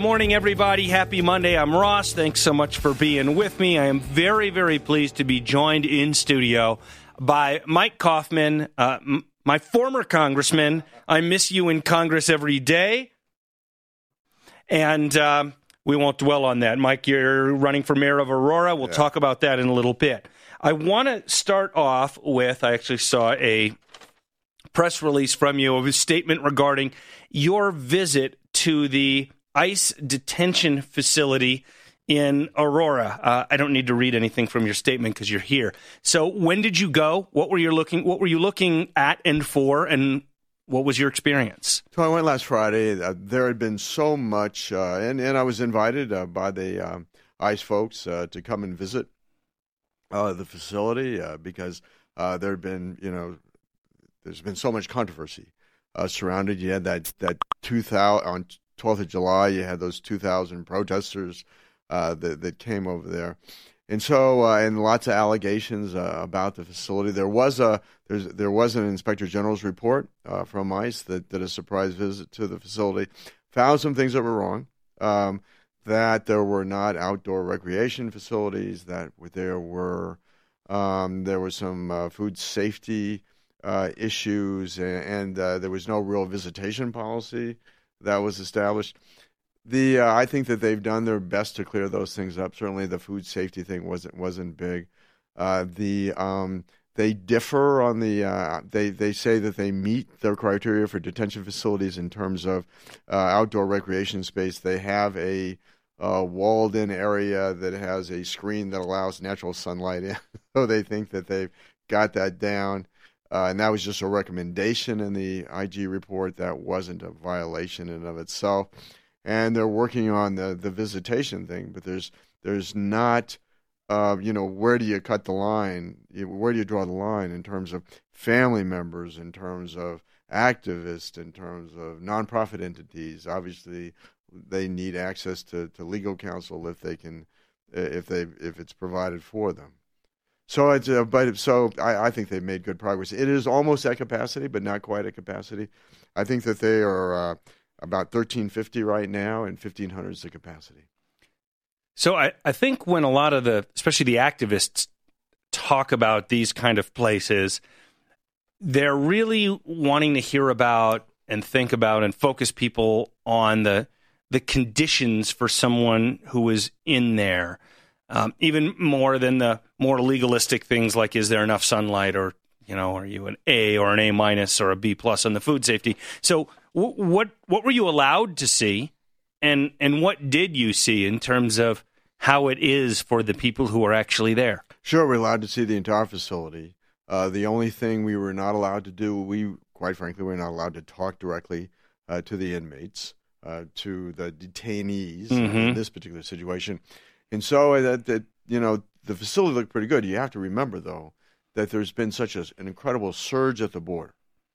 morning, everybody. Happy Monday. I'm Ross. Thanks so much for being with me. I am very, very pleased to be joined in studio by Mike Coffman, my former congressman. I miss you in Congress every day. And we won't dwell on that. Mike, you're running for mayor of Aurora. We'll talk about that in a little bit. I want to start off with, I actually saw a press release from you of a statement regarding your visit to the ICE detention facility in Aurora. I don't need to read anything from your statement because you're here. So when did you go? What were you looking at and for, and what was your experience? So I went last Friday. There had been so much, and I was invited by the ICE folks to come and visit the facility because there had been, there's been so much controversy surrounded. You had that 2000 on 12th of July. You had those 2,000 protesters that came over there, and so and lots of allegations about the facility. There was an Inspector General's report from ICE that did a surprise visit to the facility, found some things that were wrong. That there were not outdoor recreation facilities. That there were some food safety issues, and there was no real visitation policy that was established. I think that they've done their best to clear those things up. Certainly, the food safety thing wasn't big. They differ on the. They say that they meet their criteria for detention facilities in terms of outdoor recreation space. They have a walled-in area that has a screen that allows natural sunlight in. So they think that they've got that down. And that was just a recommendation in the IG report. That wasn't a violation in and of itself. And they're working on the visitation thing, but there's not, where do you cut the line? Where do you draw the line in terms of family members, in terms of activists, in terms of nonprofit entities? Obviously, they need access to legal counsel if it's provided for them. So I think they've made good progress. It is almost at capacity, but not quite at capacity. I think that they are about 1,350 right now, and 1,500 is the capacity. So I think when a lot of especially the activists, talk about these kind of places, they're really wanting to hear about and think about and focus people on the conditions for someone who is in there. Even more than the more legalistic things like, is there enough sunlight, or, are you an A or an A minus or a B plus on the food safety? So what were you allowed to see, and what did you see in terms of how it is for the people who are actually there? Sure, we're allowed to see the entire facility. The only thing we were not allowed to do, quite frankly, we're not allowed to talk directly to the inmates, to the detainees in this particular situation. And so the facility looked pretty good. You have to remember, though, that there's been such an incredible surge at the border.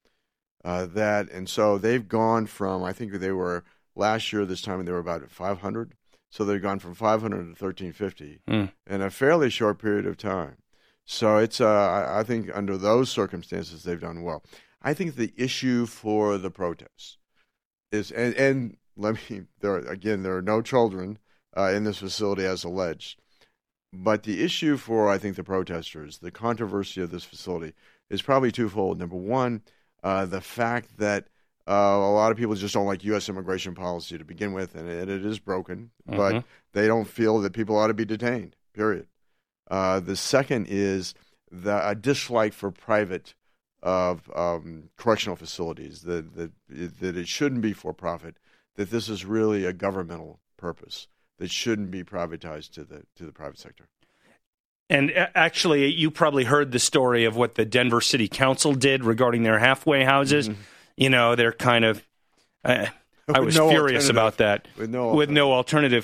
And so they've gone from, I think they were last year this time, they were about 500. So they've gone from 500 to 1,350 in a fairly short period of time. So it's I think under those circumstances they've done well. I think the issue for the protests is, and there are no children in this facility as alleged. But the issue for, I think, the protesters, the controversy of this facility, is probably twofold. Number one, the fact that a lot of people just don't like U.S. immigration policy to begin with, and it is broken, but they don't feel that people ought to be detained, period. The second is a dislike for private correctional facilities, that it shouldn't be for profit, that this is really a governmental purpose that shouldn't be privatized to the private sector. And actually, you probably heard the story of what the Denver City Council did regarding their halfway houses. They're kind of I was furious about that. With no alternative.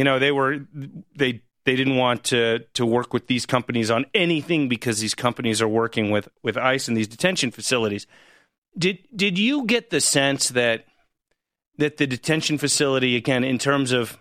They didn't want to work with these companies on anything because these companies are working with ICE and these detention facilities. Did you get the sense that the detention facility, again, in terms of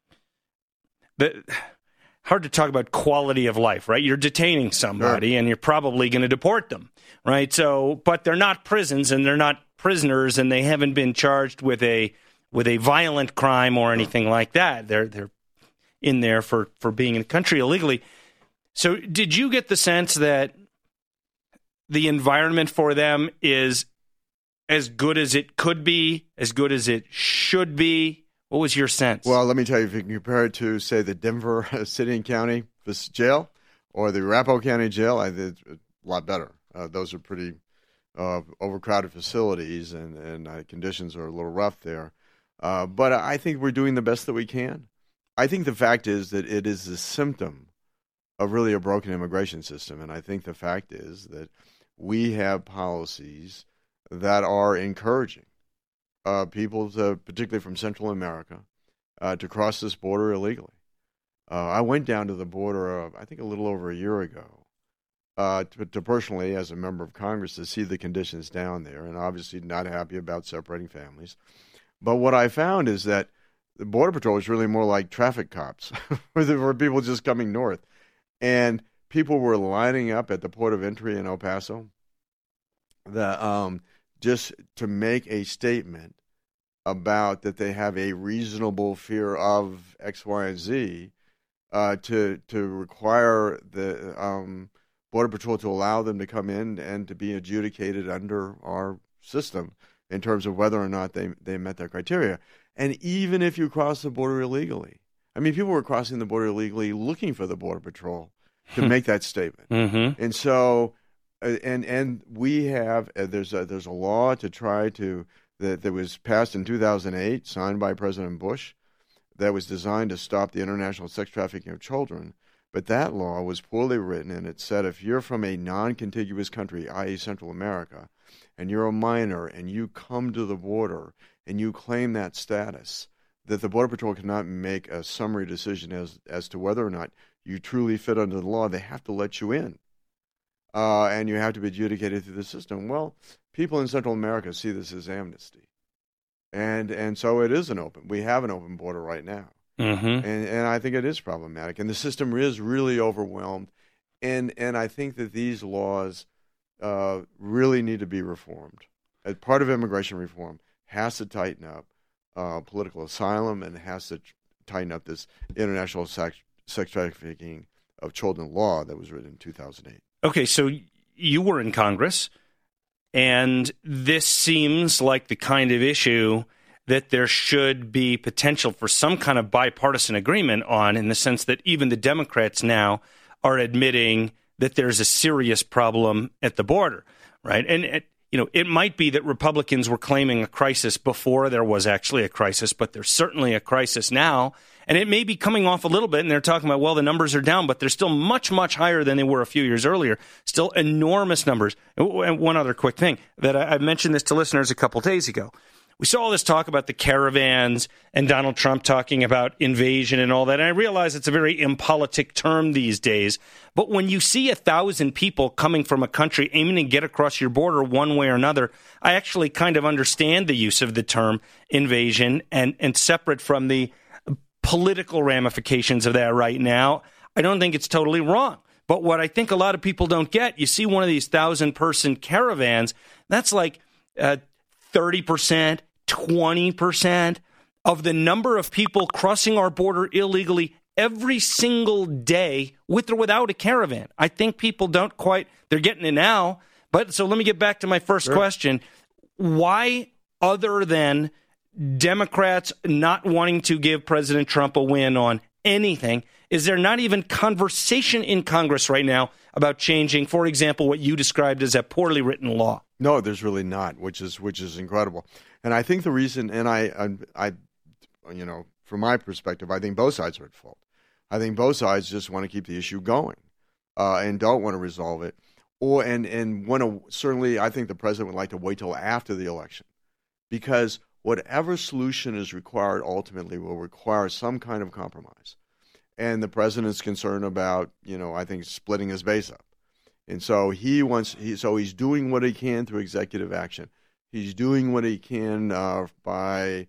hard to talk about quality of life, right? You're detaining somebody and you're probably going to deport them, right? So, but they're not prisons and they're not prisoners and they haven't been charged with a with a violent crime or anything like that. They're in there for being in the country illegally. So did you get the sense that the environment for them is as good as it could be, as good as it should be? What was your sense? Well, let me tell you, if you can compare it to, say, the Denver City and County Jail or the Arapahoe County Jail, it's a lot better. Those are pretty overcrowded facilities, and conditions are a little rough there. But I think we're doing the best that we can. I think the fact is that it is a symptom of really a broken immigration system, and I think the fact is that we have policies that are encouraging people, particularly from Central America, to cross this border illegally. I went down to the border, I think a little over a year ago, to personally, as a member of Congress, to see the conditions down there, and obviously not happy about separating families. But what I found is that the Border Patrol is really more like traffic cops for people just coming north. And people were lining up at the port of entry in El Paso just to make a statement about that they have a reasonable fear of X, Y, and Z, to require the Border Patrol to allow them to come in and to be adjudicated under our system in terms of whether or not they met their criteria. And even if you cross the border illegally, I mean, people were crossing the border illegally looking for the Border Patrol to make that statement. Mm-hmm. And so, and we have, there's a law to try to, that was passed in 2008, signed by President Bush, that was designed to stop the international sex trafficking of children. But that law was poorly written, and it said if you're from a non-contiguous country, i.e. Central America, and you're a minor and you come to the border and you claim that status, that the Border Patrol cannot make a summary decision as to whether or not you truly fit under the law. They have to let you in, and you have to be adjudicated through the system. Well, people in Central America see this as amnesty, and so it is we have an open border right now. Mm-hmm. And I think it is problematic, and the system is really overwhelmed, and I think that these laws really need to be reformed. As part of immigration reform has to tighten up political asylum, and has to tighten up this international sex trafficking of children law that was written in 2008. Okay, so you were in Congress, and this seems like the kind of issue that there should be potential for some kind of bipartisan agreement on, in the sense that even the Democrats now are admitting that there's a serious problem at the border, right? And it might be that Republicans were claiming a crisis before there was actually a crisis, but there's certainly a crisis now, and it may be coming off a little bit, and they're talking about, well, the numbers are down, but they're still much, much higher than they were a few years earlier, still enormous numbers. And one other quick thing, that I mentioned this to listeners a couple days ago. We saw all this talk about the caravans and Donald Trump talking about invasion and all that. And I realize it's a very impolitic term these days. But when you see 1,000 people coming from a country aiming to get across your border one way or another, I actually kind of understand the use of the term invasion, and separate from the political ramifications of that right now, I don't think it's totally wrong. But what I think a lot of people don't get, you see one of these 1,000-person caravans, that's like 30%, 20% of the number of people crossing our border illegally every single day, with or without a caravan. I think people don't quite, they're getting it now. But so let me get back to my first question. Why, other than Democrats not wanting to give President Trump a win on anything, is there not even conversation in Congress right now about changing, for example, what you described as a poorly written law? No, there's really not, which is incredible. And I think the reason, and I from my perspective, I think both sides are at fault. I think both sides just want to keep the issue going, and don't want to resolve it, and want to, certainly, I think the president would like to wait till after the election, because whatever solution is required ultimately will require some kind of compromise. And the president's concerned about, I think, splitting his base up. And so he's doing what he can through executive action. He's doing what he can by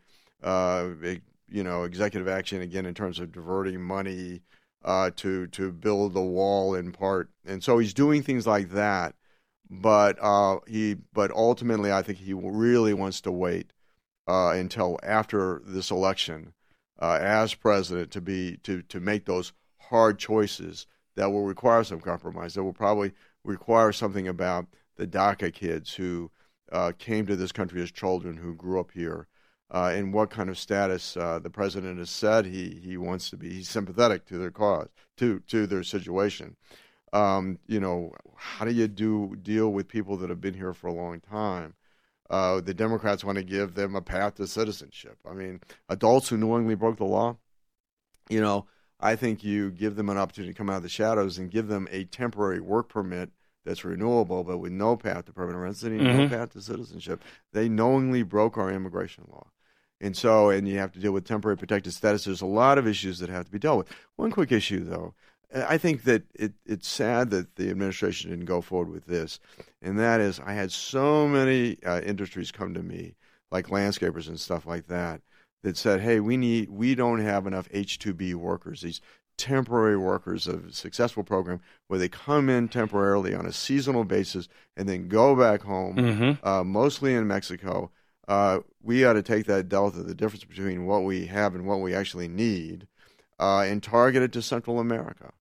executive action, again, in terms of diverting money to build the wall in part. And so he's doing things like that. But ultimately, I think he really wants to wait until after this election as president to make those hard choices that will require some compromise. That will probably require something about the DACA kids who came to this country as children, who grew up here, and what kind of status the president has said he wants to be. He's sympathetic to their cause, to their situation. How do you deal with people that have been here for a long time? The Democrats want to give them a path to citizenship. I mean, adults who knowingly broke the law, I think you give them an opportunity to come out of the shadows and give them a temporary work permit that's renewable, but with no path to permanent residency, no path to citizenship. They knowingly broke our immigration law. And you have to deal with temporary protected status. There's a lot of issues that have to be dealt with. One quick issue, though. I think that it's sad that the administration didn't go forward with this, and that is I had so many industries come to me, like landscapers and stuff like that said, hey, we don't have enough H-2B workers, these temporary workers of a successful program where they come in temporarily on a seasonal basis and then go back home, mostly in Mexico. We ought to take that delta, the difference between what we have and what we actually need, and target it to Central America.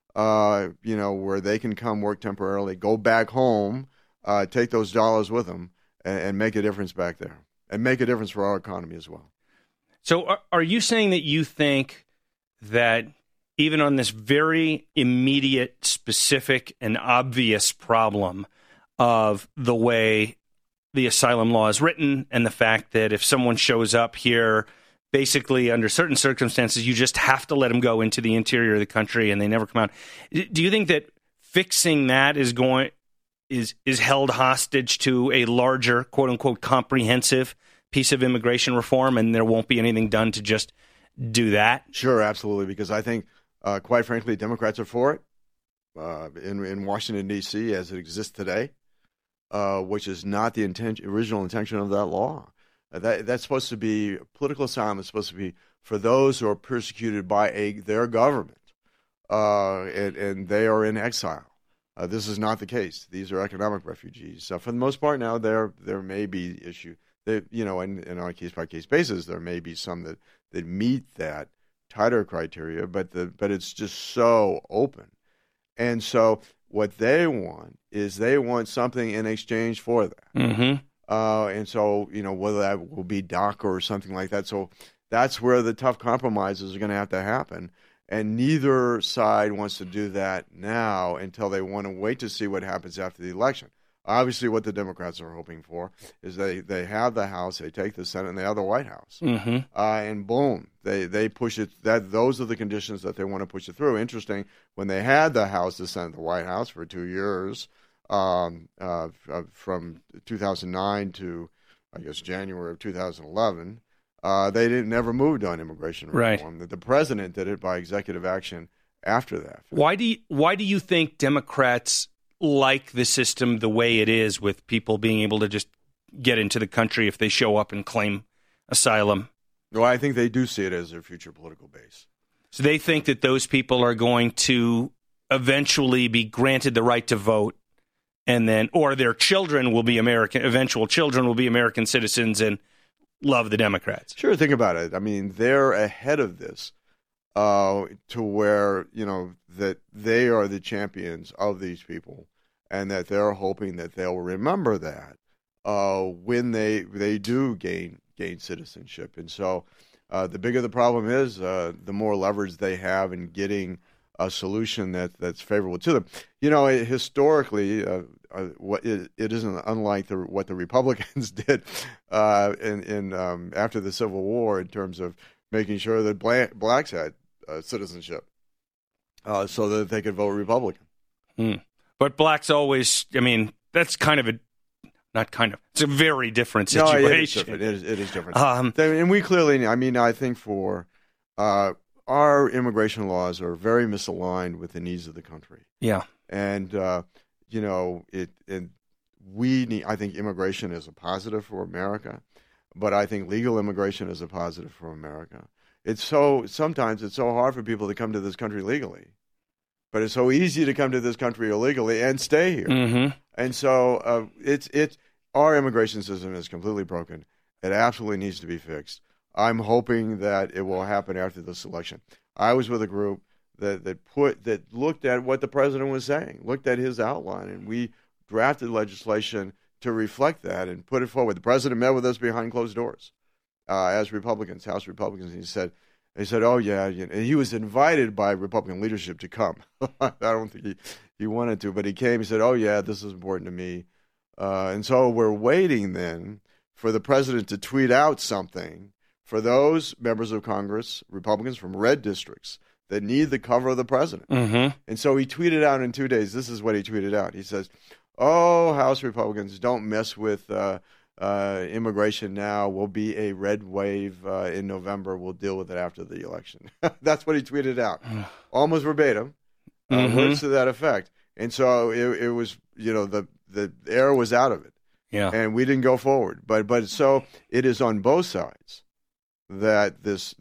Where they can come work temporarily, go back home, take those dollars with them, and make a difference back there, and make a difference for our economy as well. So are you saying that you think that even on this very immediate, specific, and obvious problem of the way the asylum law is written and the fact that if someone shows up here basically under certain circumstances, you just have to let them go into the interior of the country and they never come out. Do you think that fixing that is held hostage to a larger, quote unquote, comprehensive piece of immigration reform, and there won't be anything done to just do that? Sure, absolutely, because I think, quite frankly, Democrats are for it in Washington, D.C. as it exists today, which is not the original intention of that law. That's supposed to be political asylum. Is supposed to be for those who are persecuted by their government, and they are in exile. This is not the case. These are economic refugees. For the most part, now there may be issue. In on a case by case basis, there may be some that meet that tighter criteria, but it's just so open, and so what they want is something in exchange for that. And so, whether that will be DACA or something like that. So that's where the tough compromises are going to have to happen. And neither side wants to do that now until they want to wait to see what happens after the election. Obviously, what the Democrats are hoping for is they have the House, they take the Senate, and they have the White House. And boom, they push it. Those are the conditions that they want to push it through. Interesting, when they had the House, the Senate, the White House for 2 years, from 2009 to, I guess, January of 2011, they never moved on immigration reform. Right. The president did it by executive action after that. Why do you think Democrats like the system the way it is, with people being able to just get into the country if they show up and claim asylum? Well, I think they do see it as their future political base. So they think that those people are going to eventually be granted the right to vote, and then, or their children will be eventual children will be American citizens and love the Democrats. Sure, think about it. I mean, they're ahead of this to where, that they are the champions of these people, and that they're hoping that they'll remember that when they do gain citizenship. And so the bigger the problem is, the more leverage they have in getting a solution that's favorable to them. Historically, it isn't unlike what the Republicans did in after the Civil War in terms of making sure that blacks had citizenship so that they could vote Republican. But blacks always, that's it's a very different situation. No, it is different. And we clearly, I think for our immigration laws are very misaligned with the needs of the country. Yeah. And, I think immigration is a positive for America, but I think legal immigration is a positive for America. Sometimes it's so hard for people to come to this country legally, but it's so easy to come to this country illegally and stay here. And so our immigration system is completely broken. It absolutely needs to be fixed. I'm hoping that it will happen after this election. I was with a group that looked at what the president was saying, looked at his outline, and we drafted legislation to reflect that and put it forward. The president met with us behind closed doors as Republicans, House Republicans, and he said, "Oh yeah," and he was invited by Republican leadership to come. I don't think he wanted to, but he came. He said, "Oh yeah, this is important to me," and so we're waiting then for the president to tweet out something for those members of Congress, Republicans from red districts, that need the cover of the president. Mm-hmm. And so he tweeted out in 2 days. This is what he tweeted out. He says, "Oh, House Republicans, don't mess with immigration now. Will be a red wave in November. We'll deal with it after the election." That's what he tweeted out, almost verbatim, words to that effect. And so it was, the air was out of it. Yeah. And we didn't go forward. But so it is on both sides that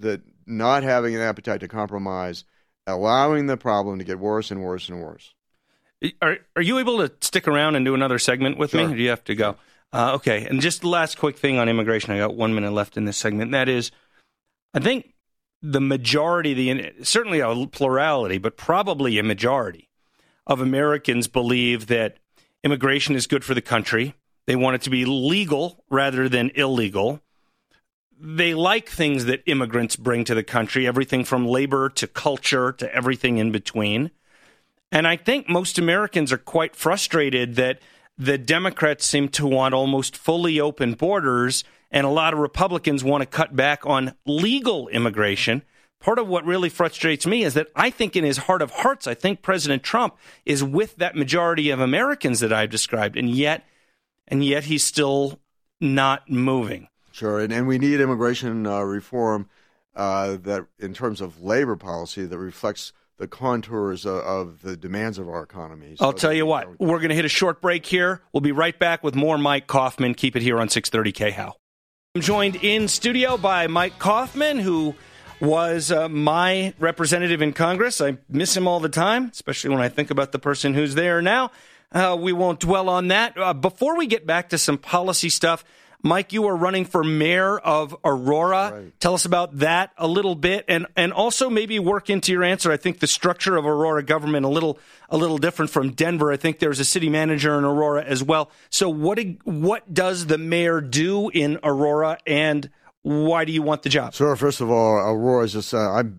not having an appetite to compromise, allowing the problem to get worse and worse and worse. Are you able to stick around and do another segment with me? Sure. Or do you have to go? Okay. And just the last quick thing on immigration. I got 1 minute left in this segment. And that is, I think the majority, certainly a plurality, but probably a majority of Americans believe that immigration is good for the country. They want it to be legal rather than illegal. They like things that immigrants bring to the country, everything from labor to culture to everything in between. And I think most Americans are quite frustrated that the Democrats seem to want almost fully open borders, and a lot of Republicans want to cut back on legal immigration. Part of what really frustrates me is that I think in his heart of hearts, I think President Trump is with that majority of Americans that I've described, and yet he's still not moving. Sure, and we need immigration reform that, in terms of labor policy, that reflects the contours of the demands of our economy. So I'll tell you what, we're going to hit a short break here. We'll be right back with more Mike Coffman. Keep it here on 630 KHOW. I'm joined in studio by Mike Coffman, who was my representative in Congress. I miss him all the time, especially when I think about the person who's there now. We won't dwell on that. Before we get back to some policy stuff, Mike, you are running for mayor of Aurora. Right. Tell us about that a little bit, and also maybe work into your answer. I think the structure of Aurora government a little different from Denver. I think there's a city manager in Aurora as well. So what does the mayor do in Aurora, and why do you want the job? Sure. First of all, Aurora is just, I'm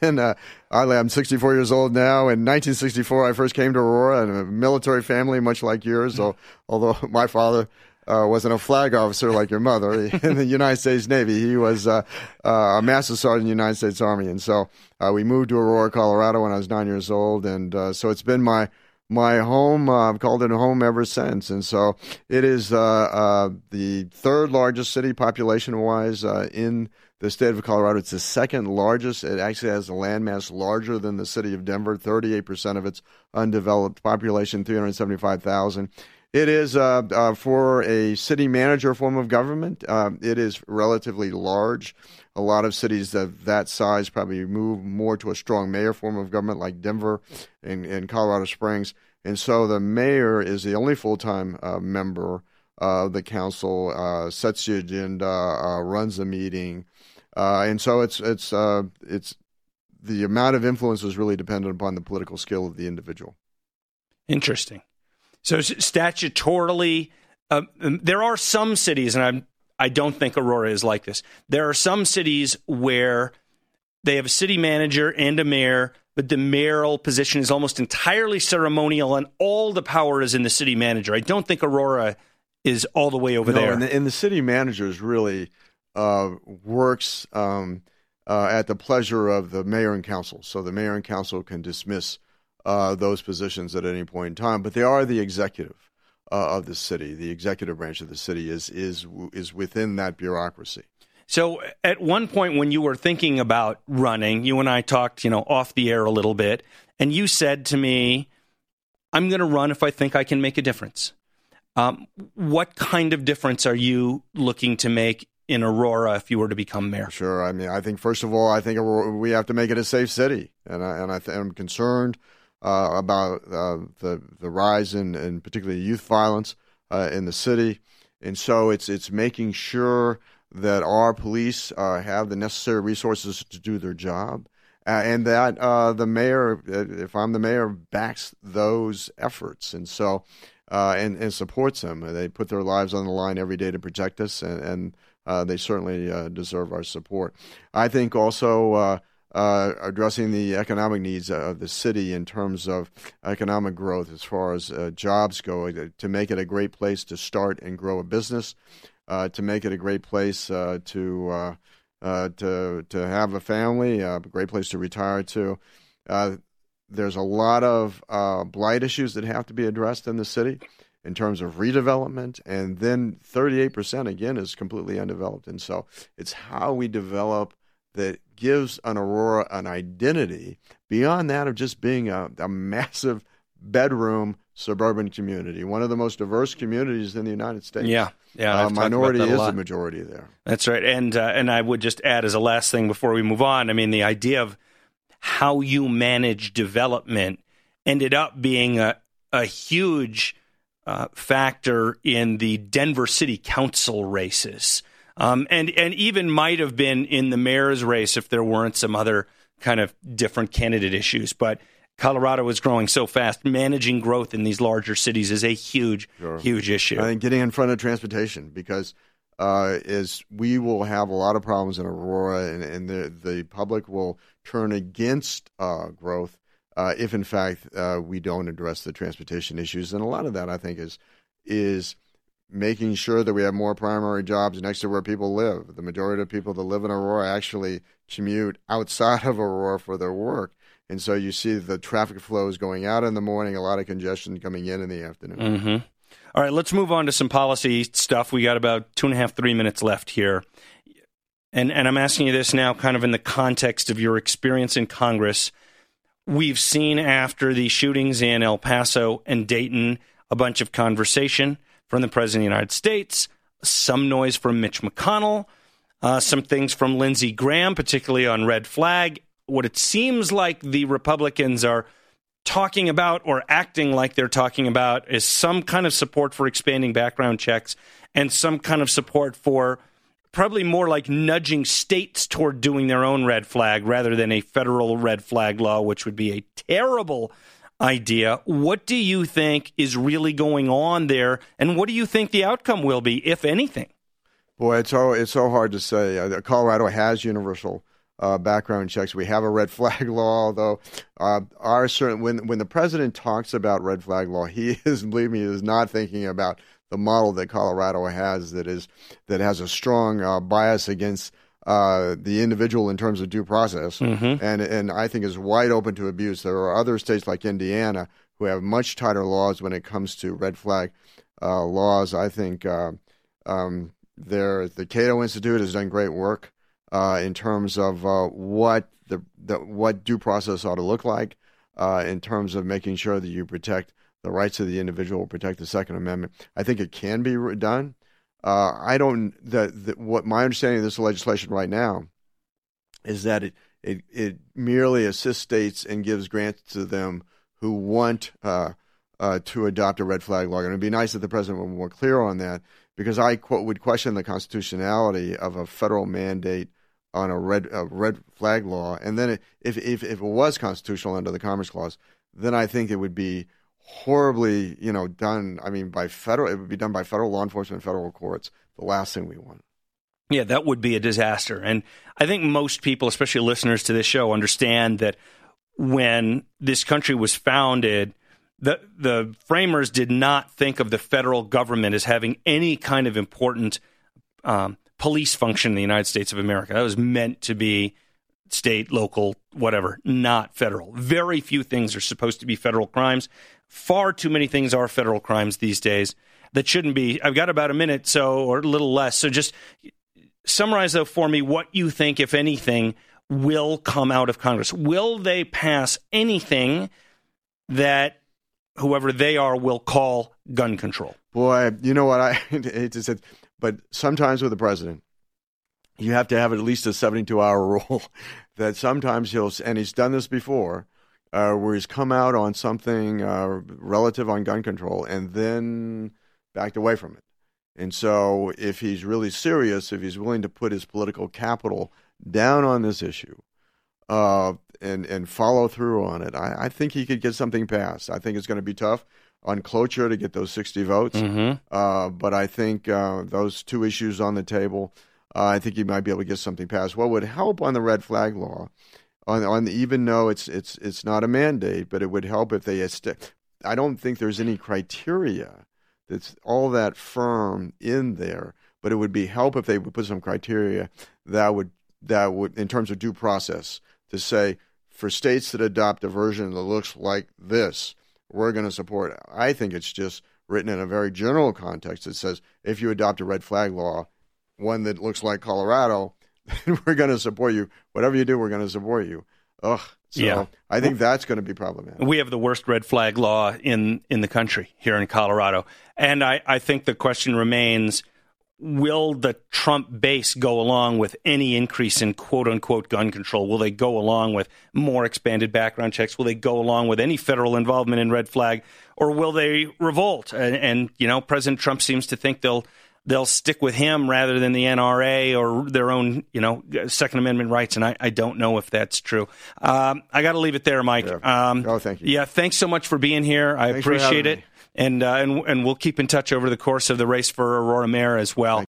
64 years old now. In 1964, I first came to Aurora in a military family, much like yours. So, although my father wasn't a flag officer like your mother in the United States Navy, he was a master sergeant in the United States Army. And so we moved to Aurora, Colorado when I was 9 years old. And so it's been my home. I've called it home ever since. And so it is the third largest city population-wise in the state of Colorado. It's the second largest. It actually has a landmass larger than the city of Denver, 38% of its undeveloped population, 375,000. It is, for a city manager form of government, it is relatively large. A lot of cities of that size probably move more to a strong mayor form of government like Denver and Colorado Springs. And so the mayor is the only full-time member of the council, sets the agenda, runs the meeting. And so it's the amount of influence is really dependent upon the political skill of the individual. Interesting. So statutorily, there are some cities, and I don't think Aurora is like this. There are some cities where they have a city manager and a mayor, but the mayoral position is almost entirely ceremonial, and all the power is in the city manager. I don't think Aurora is all the way over there. And the city manager really works at the pleasure of the mayor and council. So the mayor and council can dismiss those positions at any point in time, but they are the executive of the city. The executive branch of the city is within that bureaucracy. So at one point when you were thinking about running, you and I talked, off the air a little bit, and you said to me, "I'm going to run if I think I can make a difference." What kind of difference are you looking to make in Aurora if you were to become mayor? Sure. I mean, I think first of all, we have to make it a safe city, and I'm concerned about the rise in particularly youth violence in the city, and so it's making sure that our police have the necessary resources to do their job, and that the mayor, if I'm the mayor, backs those efforts, and so and supports them. They put their lives on the line every day to protect us, and they certainly deserve our support. I think also addressing the economic needs of the city in terms of economic growth as far as jobs go, to make it a great place to start and grow a business, to make it a great place to have a family, a great place to retire to. There's a lot of blight issues that have to be addressed in the city in terms of redevelopment, and then 38% again is completely undeveloped. And so it's how we develop that gives an Aurora an identity beyond that of just being a massive bedroom suburban community, one of the most diverse communities in the United States. Yeah. Minority is a majority there. That's right. And I would just add as a last thing before we move on, I mean, the idea of how you manage development ended up being a huge factor in the Denver City Council races. And even might have been in the mayor's race if there weren't some other kind of different candidate issues. But Colorado is growing so fast. Managing growth in these larger cities is a huge issue. I think getting in front of transportation, because is we will have a lot of problems in Aurora, and the public will turn against growth if, in fact, we don't address the transportation issues. And a lot of that, I think, is making sure that we have more primary jobs next to where people live. The majority of people that live in Aurora actually commute outside of Aurora for their work. And so you see the traffic flows going out in the morning, a lot of congestion coming in the afternoon. Mm-hmm. All right, let's move on to some policy stuff. We got about 2.5, 3 minutes left here. And I'm asking you this now kind of in the context of your experience in Congress. We've seen after the shootings in El Paso and Dayton a bunch of conversation from the President of the United States, some noise from Mitch McConnell, some things from Lindsey Graham, particularly on red flag. What it seems like the Republicans are talking about or acting like they're talking about is some kind of support for expanding background checks and some kind of support for probably more like nudging states toward doing their own red flag rather than a federal red flag law, which would be a terrible idea. What do you think is really going on there, and what do you think the outcome will be, if anything? Boy, it's so hard to say. Colorado has universal background checks. We have a red flag law, although when the president talks about red flag law, he is, believe me, is not thinking about the model that Colorado has that has a strong bias against the individual in terms of due process, and I think is wide open to abuse. There are other states like Indiana who have much tighter laws when it comes to red flag laws. I think the Cato Institute has done great work in terms of what due process ought to look like, in terms of making sure that you protect the rights of the individual, protect the Second Amendment. I think it can be done. What my understanding of this legislation right now is that it merely assists states and gives grants to them who want to adopt a red flag law. And it'd be nice if the president were more clear on that, because I would question the constitutionality of a federal mandate on a red flag law. And then if it was constitutional under the Commerce Clause, then I think it would be horribly, done. I mean, it would be done by federal law enforcement, federal courts. The last thing we want. Yeah, that would be a disaster. And I think most people, especially listeners to this show, understand that when this country was founded, the framers did not think of the federal government as having any kind of important police function in the United States of America. That was meant to be state, local, whatever, not federal. Very few things are supposed to be federal crimes. Far too many things are federal crimes these days that shouldn't be. I've got about a minute, or a little less. So just summarize, though, for me what you think, if anything, will come out of Congress. Will they pass anything that whoever they are will call gun control? Boy, you know what? I hate to say, but sometimes with the president, you have to have at least a 72-hour rule that sometimes and he's done this before, where he's come out on something relative on gun control and then backed away from it. And so if he's really serious, if he's willing to put his political capital down on this issue and follow through on it, I think he could get something passed. I think it's going to be tough on cloture to get those 60 votes. But I think those two issues on the table, I think he might be able to get something passed. What would help on the red flag law, even though it's not a mandate, but it would help if they I don't think there's any criteria that's all that firm in there, but it would be help if they would put some criteria that would in terms of due process, to say for states that adopt a version that looks like this, we're going to support it. I think it's just written in a very general context that says if you adopt a red flag law, one that looks like Colorado, then we're going to support you. Whatever you do, we're going to support you. So I think that's going to be problematic. We have the worst red flag law in the country here in Colorado. And I think the question remains, will the Trump base go along with any increase in quote-unquote gun control? Will they go along with more expanded background checks? Will they go along with any federal involvement in red flag? Or will they revolt? And President Trump seems to think they'll stick with him rather than the NRA or their own, Second Amendment rights. And I don't know if that's true. I got to leave it there, Mike. Thank you. Yeah, thanks so much for being here. I appreciate it. And we'll keep in touch over the course of the race for Aurora Mayor as well.